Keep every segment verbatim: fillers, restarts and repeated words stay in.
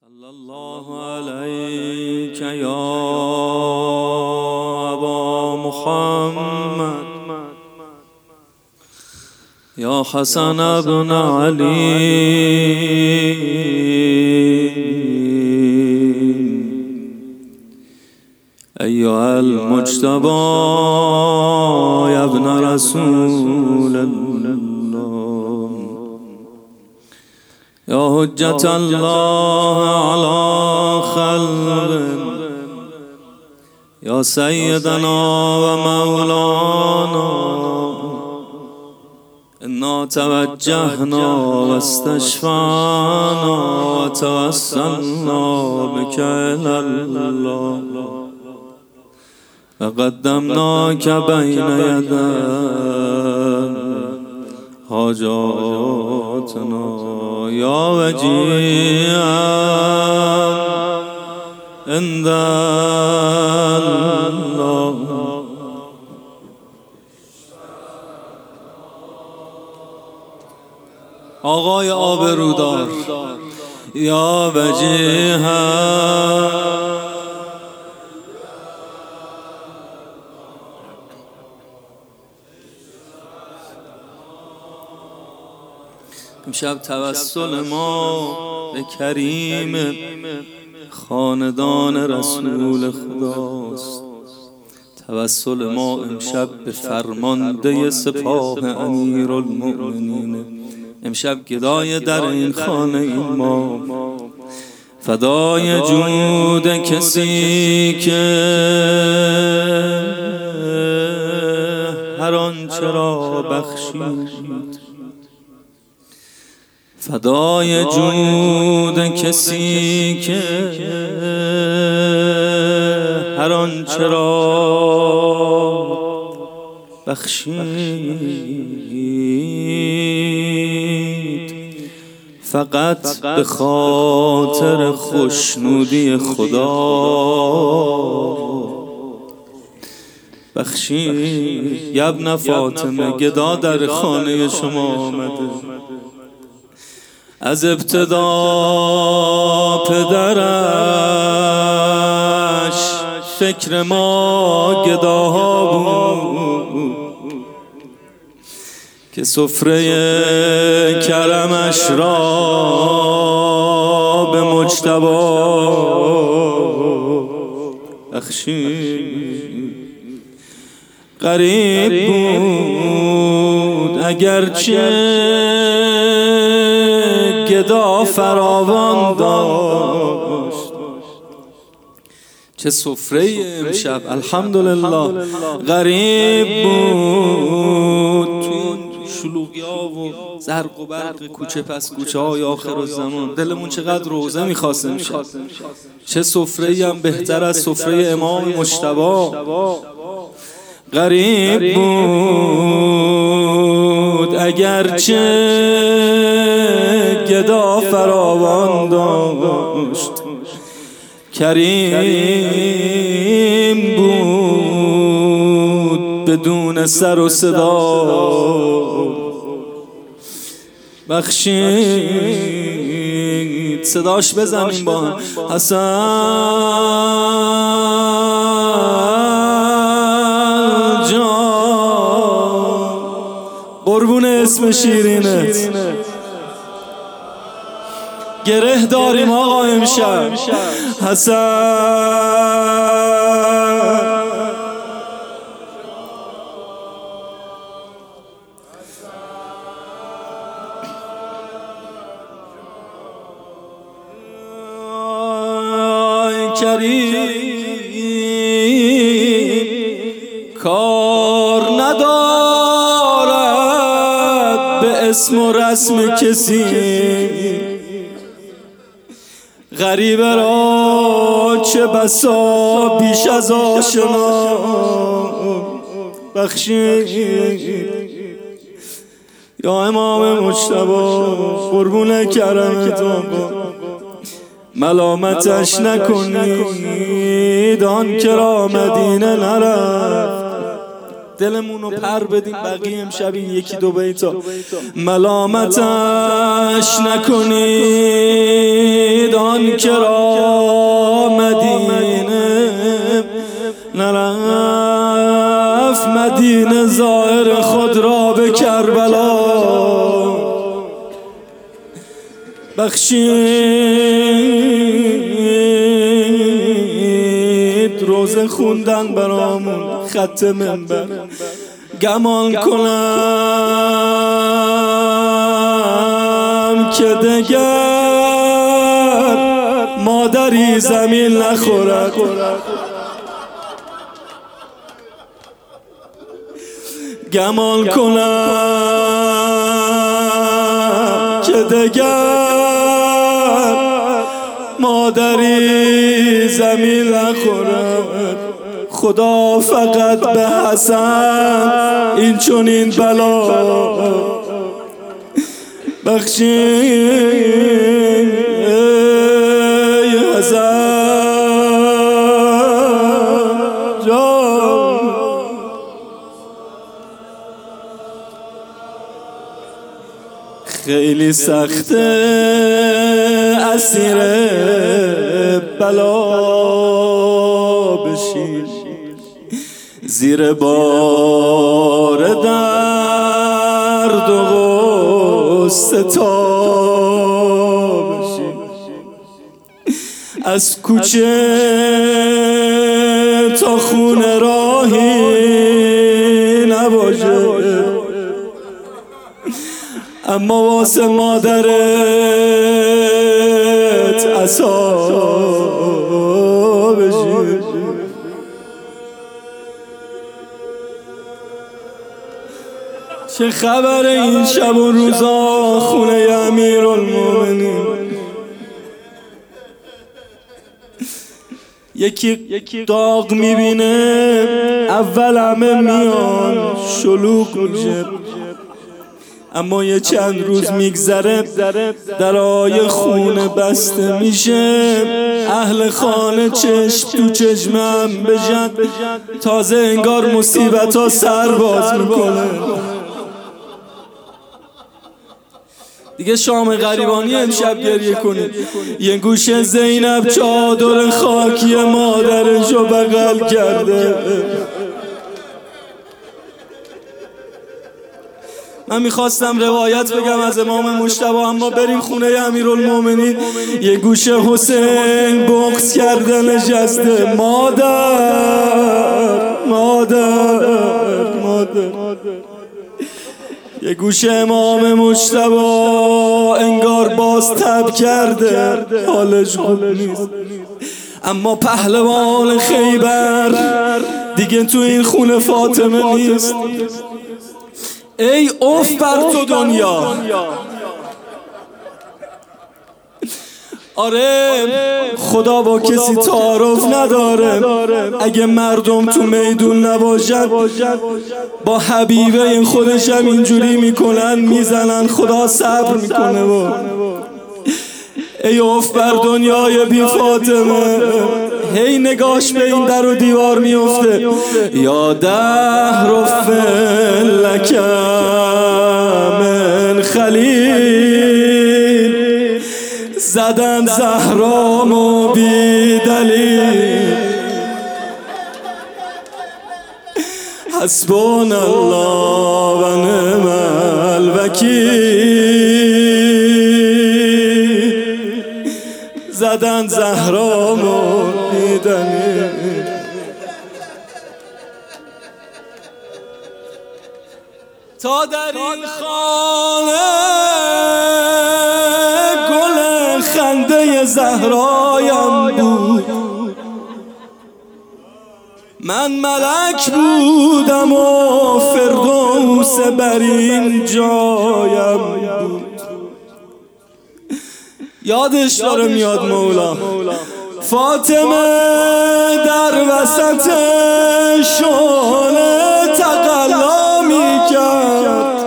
صلی الله علیک یا ابا محمد یا حسن ابن علی ایها المجتبی یا ابن رسول الله یا حجت الله علی خلق یا سیدنا و مولانا انا توجهنا و استشفعنا و توسلنا بك الى الله و قدمناک بین یدی حاجاتنا یا وجیها عند الله. آقای آبرودار یا وجیها امشب توسل ما به کریم خاندان رسول خداست. توسل ما امشب به فرمانده سپاه امیرالمؤمنین. امشب گدای در این خانه این ما فدای جود کسی که هر آنچه را بخشید، فدای جود کسی که هر آنچه را بخشید، فقط به خاطر خوشنودی خدا بخشید. یا ابن فاطمه گدا در خانه شما آمده. از ابتدا پدرش فکر ما گداها بود که سفره کرمش را به مجتبی بخشید. غریب بود اگرچه گدا فراوان داشت. چه سفره امشب الحمدلله. غریب بود تو شلوغی ها و زرق و برق کوچه پس کوچه های آخر الزمان. دلمون چقدر روزه میخواست امشب. چه سفره هم بهتر از سفره امام مجتبی. غریب بود اگرچه گدا فراوان داشت. کریم بود بدون سر و صدا بخشید. صداش بزنیم با هم. حسن جان قربون اسم شیرینت گره داریم آقا امشب. حسن کریم کار ندارد به اسم و رسم کسی. غریب را چه بسا بیش از آشنا بخشید. یا امام مجتبی قربون کرمت آقا ملامتش نکنید. آن که را مدینه نرفت دلمونو پر بدیم بقیه امشب این یکی دو بیتا ملامتش نکنید آن که را مدینه نرفت مدینه ظاهر خود را به کربلا بخشید روزه خوندن برامون خط منبر گمان کنم که دگر مادری زمین نخورد گمان کنم که دگر مادری زمین نخورد خدا فقط به حسن این چنین بلا بخشید ای حسن جان خیلی سخته اسیر بلا بشی زیر بار درد و غصه تا بشی از کوچه تا خونه راهی نباشه اما واسه مادرت عصا بشی چه خبره این شب و روزا خونه امیرالمومنین یکی داغ میبینه اول همه میان شلوغ میشه اما یه چند روز میگذره درای خونه بسته میشه اهل خانه چشم تو چشمم بجن تازه انگار مصیبت ها سر باز میکنه دیگه شام غریبانی امشب گریه کنید یه گوشه زینب چادر خاکی مادرشو بغل کرده من میخواستم روایت بگم از امام مجتبی اما بریم خونه امیرالمومنین یه گوشه حسین بغض کرده نشسته مادر مادر مادر یه گوشه امام مجتبی انگار باز تب کرده حالش خوب نیست اما پهلوان خیبر دیگه تو این خونه فاطمه نیست ای اوف بر تو دنیا آره خدا با کسی تعارف نداره اگه مردم تو میدون نباشن با حبیبه خودش هم اینجوری میکنن میزنن خدا صبر میکنه و ای اوف بر دنیای بی فاطمه هی نگاش به این در و دیوار میفته یا دهر فلک من خلیل زدن زهرامو بی دلیل حسبنا الله و نعم الوکیل زدن زهرامو بی دلیل تا در این خانه گل خنده زهرایم بود من ملک بودم و فردوس بر این جایم بود یادش داره میاد مولا فاطمه در وسط شانه تقلا میکرد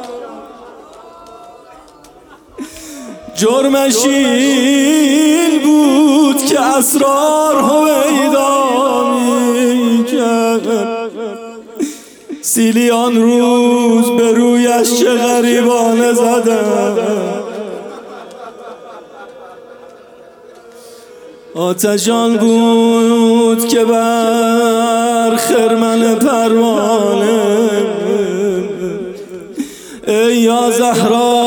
جرمش این بود که اسرار هویدا میکرد سیلی آن روز به رویش چه غریبانه زدم، آتشان بود که بر خرمن پروانه. ای یا زهرا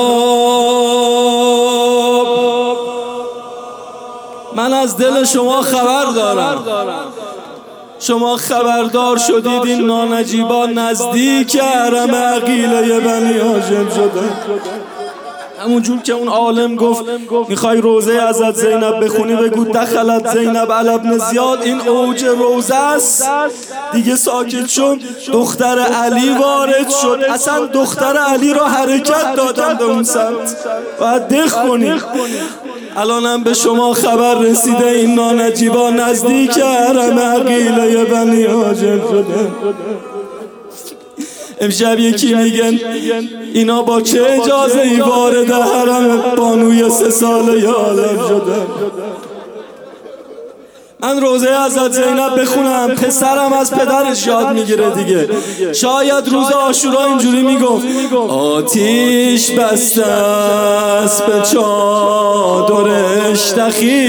من از دل شما خبر دارم، شما خبردار شدید این نانجیبا نزدیک حرم عقیله بنی هاشم شدن. همونجور که اون عالم گفت میخوای روزه حضرت زینب بخونی بگو دخلت زینب علی ابن زیاد، این اوج روزه است دیگه. ساکت شد، دختر علی وارد شد. اصلا دختر علی را حرکت دادن به اون سمت، باید دق کنی. الانم به شما خبر رسیده این نانجیبا نزدیک حرم عقیله بنی هاشم شدن. امشب یکی میگن اینا با چه اجازه ای وارد حرم بانوی سه ساله عالم شدن. من روزه حضرت زینب بخونم، پسرم از پدرش یاد میگیره دیگه. شاید روز عاشورا اینجوری میگفت آتیش بسته است به چادرش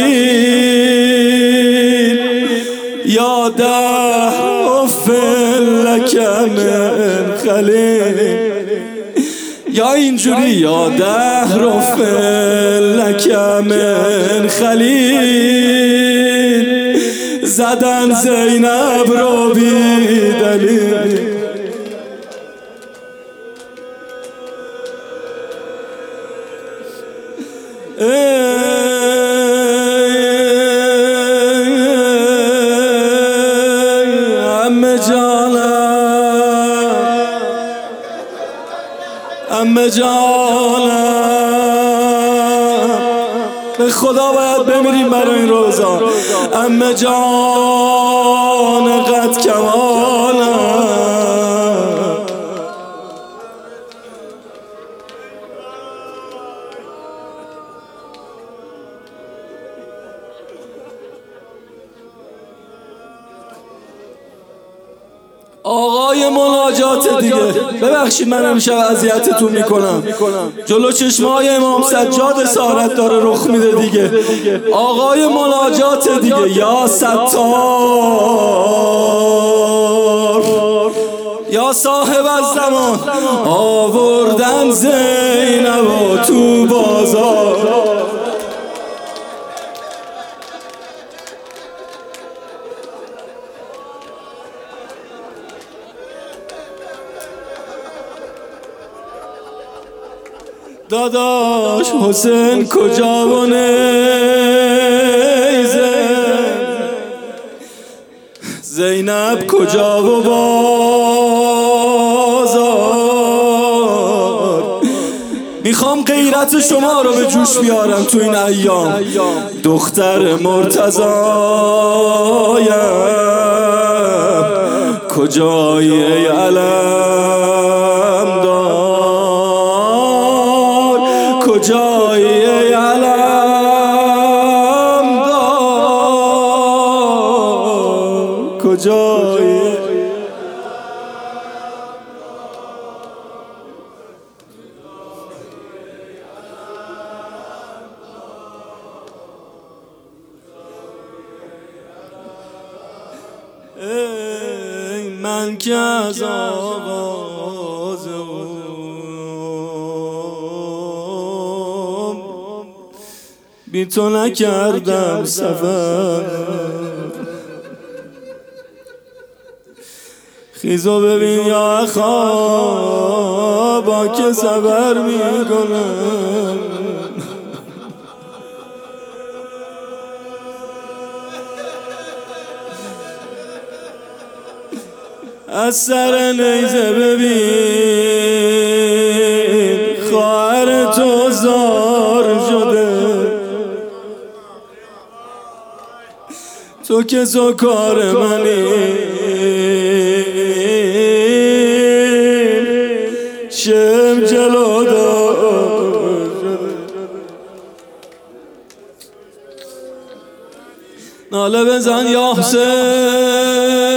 تخیل، یا دهر لک من خلیل، یا اینجوری یا دهر لک من خلیل، زدن زینب رو بی دلیل. عمه جانم به خدا باید بمیریم برای این روزا. عمه جان قد کمالم، آقای مناجات دیگه. ببخشید من امشب اذیتتون میکنم، جلو چشمای امام سجاد اسارت داره رخ میده دیگه. آقای مناجات دیگه. یا ستار یا صاحب الزمان، آوردن زینب و تو بازار، داداش حسین کجا و نیزه، زینب کجا و بازار. میخوام غیرت شما رو به جوش بیارم تو این ایام. دختر مرتضایم کجایی ای علم دار، کجایی ای علم دار، کجایی. ای من که از آغاز عمر بی تو نکردم سفر، خیزو ببین یا اخا با که صبر میکنم. از سر نیزه ببین خواهر تو زار شده، تو که زکار منی شم جلو دار شده. ناله بزن یا حسین